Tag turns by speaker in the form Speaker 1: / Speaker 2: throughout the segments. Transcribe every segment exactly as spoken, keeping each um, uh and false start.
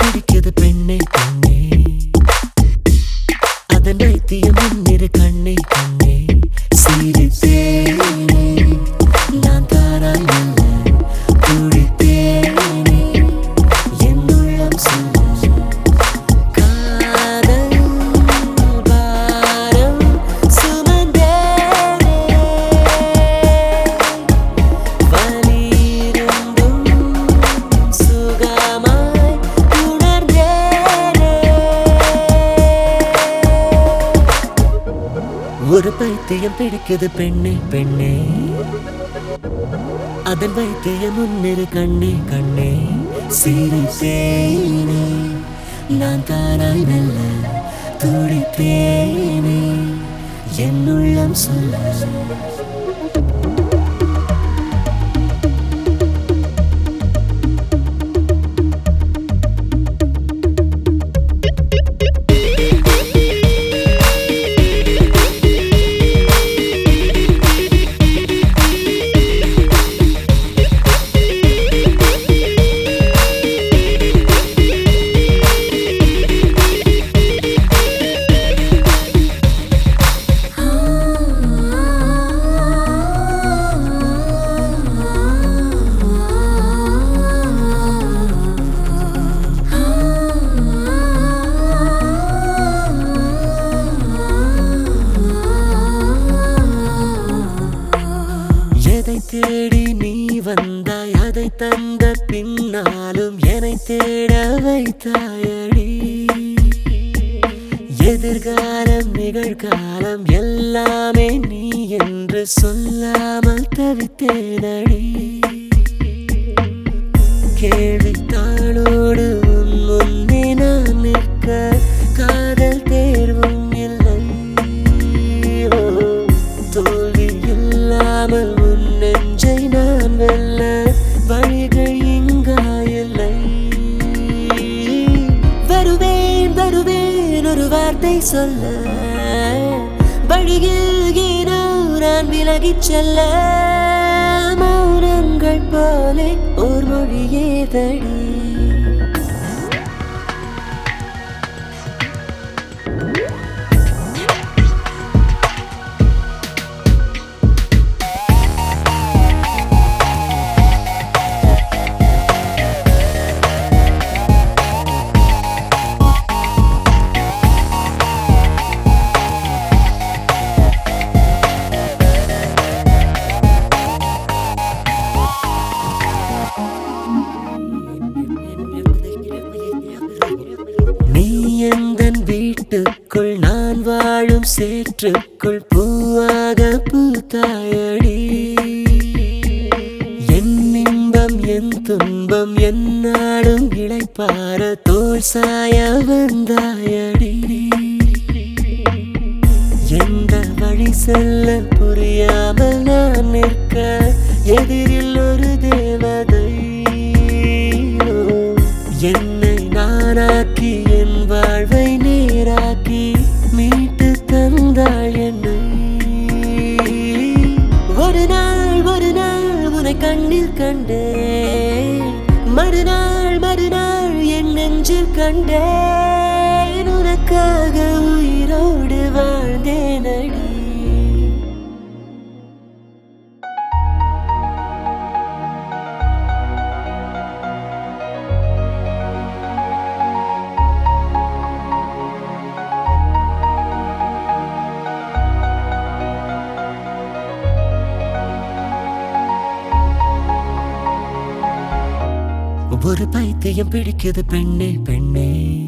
Speaker 1: பிடிக்குது பெண்ணே பெண்ணே அதன் வைத்தியம் முன்னிரு கண்ணே கண்ணே சிரித்தேனே நான் தாராய் மெல்ல துடித்தேனே என் உள்ளம் சொல்ல காதல் பாரம் சுமந்தேனே வலியிருந்தும் சுகமாய் உணர்ந்தேனே ஒரு பைத்தியம் பிடிக்குது பெண்ணே பெண்ணே அதன் வைத்தியம் முன்னிரு கண்ணே கண்ணே சிரித்தேனே நான் தாராய் மெல்ல துடித்தேனே என் உள்ளம் சொல்ல எதை தேடி நீ வந்தாய் அதை தந்த பின்னாலும் என்னை தேட வைத்தாயடி எதிர்காலம் நிகழ்காலம் எல்லாமே நீ என்று சொல்லாமல் தவித்தேனடி கேள்வித்தாளோடு உன் முன்னே நான் நிற்க காதல் தேர்வும் இல்லை தோல்வி இல்லாமல் உன் நெஞ்சை நான் வெல்ல வழிகள் இங்காயில்லை வருவேன் வருவேன் ஒரு வார்த்தை சொல்ல வழியில் ஏனோ நான் விலகிச் செல்ல மௌனங்கள் போலே ஓர் மொழியேதடி நீ எந்தன் வீட்டுக்குள் நான் வாழும் சேற்றுக்குள் பூவாக பூத்தாயடி என் இன்பம் என் துன்பம் என்னாலும் இளைப்பார தோள் சாய வந்தாயடி எந்த வழி செல்ல புரியாமல் நான் நிற்க எதிரில் ஒரு தேவதை என்னை நானாக்கி என் வாழ்வை நேராக்கி மீட்டு தந்தாள் என்னை ஒரு நாள் ஒரு நாள் உன்னை கண்ணில் கண்டேன் மறுநாள் மறுநாள் என் நெஞ்சில் கண்டேன் உனக்காக உயிரோடு வாழ்ந்தேனடி ஒரு பைத்தியம் பிடிக்குது பெண்ணே பெண்ணே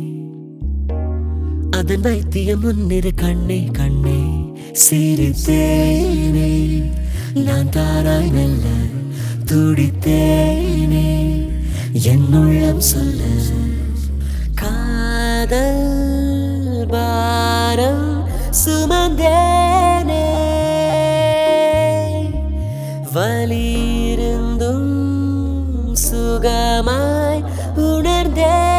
Speaker 1: அதன் வைத்தியம் முன்னிரு கண்ணே கண்ணே சிரித்தேனே நான் தாராய் மெல்ல துடித்தேனே என் உள்ளம் சொல்ல காதல் பாரம் சுமந்தேனே வலியிருந்தும் சுகமாய் உணர்ந்தே